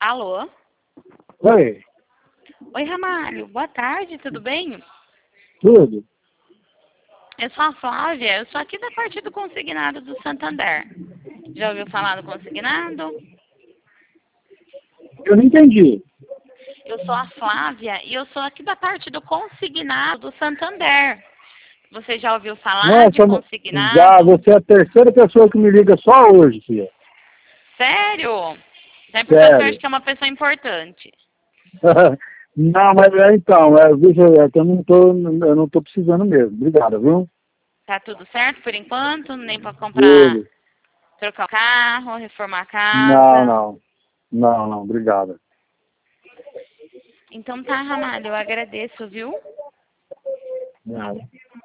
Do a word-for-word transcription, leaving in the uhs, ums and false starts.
Alô? Oi, Oi, Ramalho. Boa tarde, tudo bem? tudo? Eu sou a Flávia, eu sou aqui da parte do consignado do Santander. Já ouviu falar do consignado? Eu não entendi. Eu sou a Flávia e eu sou aqui da parte do consignado do Santander. Você já ouviu falar de Nossa, mo- já, consignado? você é a terceira pessoa que me liga só hoje, filha. Sério? É porque eu acho Sério. que é uma pessoa importante. Não, mas é então, é, veja, é que eu não tô, eu não tô precisando mesmo. Obrigado, viu? Tá tudo certo por enquanto? Nem para comprar, Tudo. trocar o carro, reformar a Não, casa. não. Não, não, obrigado. Então tá, Ramalho, eu agradeço, viu? Nada.